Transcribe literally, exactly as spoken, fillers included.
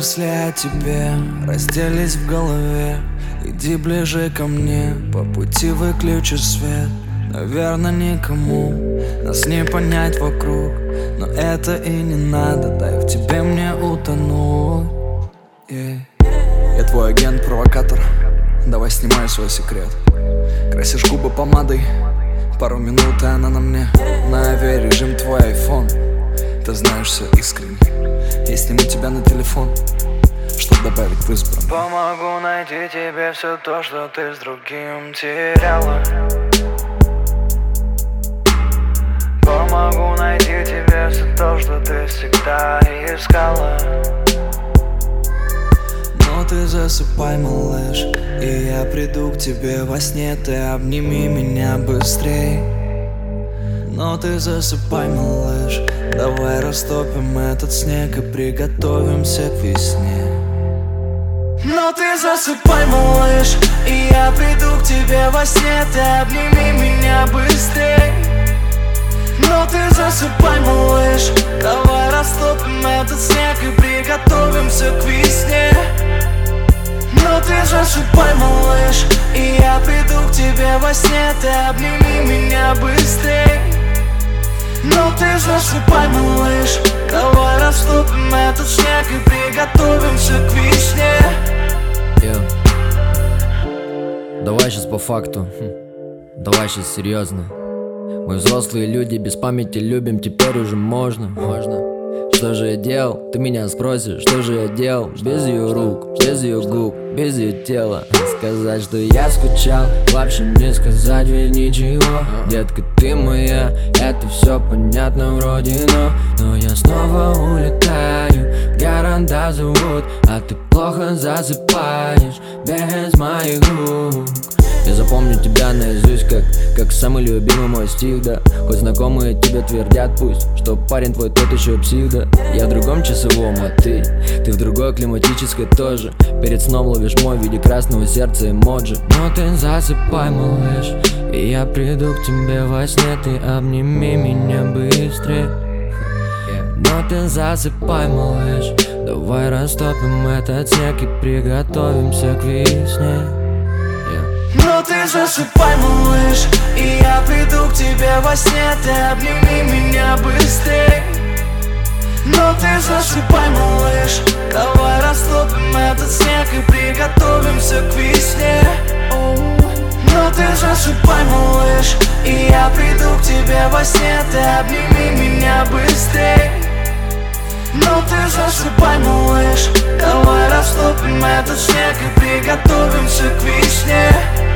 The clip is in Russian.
мысли о тебе разделись в голове. Иди ближе ко мне, по пути выключи свет. Наверное, никому нас не понять вокруг, но это и не надо, дай в тебе мне утонуть. yeah. Я твой агент-провокатор, давай снимай свой секрет. Красишь губы помадой, пару минут и она на мне. На авиарежим твой айфон, ты знаешь все искренне. Я сниму тебя на телефон, чтоб добавить в избранное. Помогу найти тебе все то, что ты с другим теряла. Помогу найти тебе все то, что ты всегда искала. Но ты засыпай, малыш, и я приду к тебе во сне. Ты обними меня быстрей. Но ты засыпай, малыш, давай растопим этот снег и приготовимся к весне. Но ты засыпай, малыш, и я приду к тебе во сне. Ты обними меня быстрей. Но ты засыпай, малыш, давай растопим этот снег и приготовимся к весне. Но ты засыпай, малыш, и я приду к тебе во сне. Ты обними меня быстрей. Но ты засыпай, малыш, давай растопим этот снег и приготовимся к весне. yeah. Давай сейчас по факту, давай сейчас серьезно. Мы взрослые люди, без памяти любим, теперь уже можно, можно. Что же я делал? Ты меня спросишь, что же я делал? Без ее рук, без ее губ, без ее тела. Сказать, что я скучал, вообще не сказать ведь ничего. Детка, ты моя, это все понятно вроде, но Но я снова улетаю, Гаранда зовут, а ты плохо засыпаешь без моих рук. Я запомню тебя наизусть, как, как самый любимый мой стих, да. Хоть знакомые тебе твердят пусть, что парень твой тот еще псих, да. Я в другом часовом, а ты, ты в другой климатической тоже. Перед сном ловишь мой в виде красного сердца эмоджи. Но ты засыпай, малыш, и я приду к тебе во сне. Ты обними меня быстрее. Но ты засыпай, малыш, давай растопим этот снег и приготовимся к весне. Но ты засыпай, малыш, и я приду к тебе во сне. Ты обними меня быстрей. Но ты засыпай, малыш, давай растопим этот снег и приготовимся к весне. Но ты засыпай, малыш, и я приду к тебе во сне. Ты обними меня быстрей. Но ты засыпай, малыш, давай растопим этот снег и приготовимся к весне.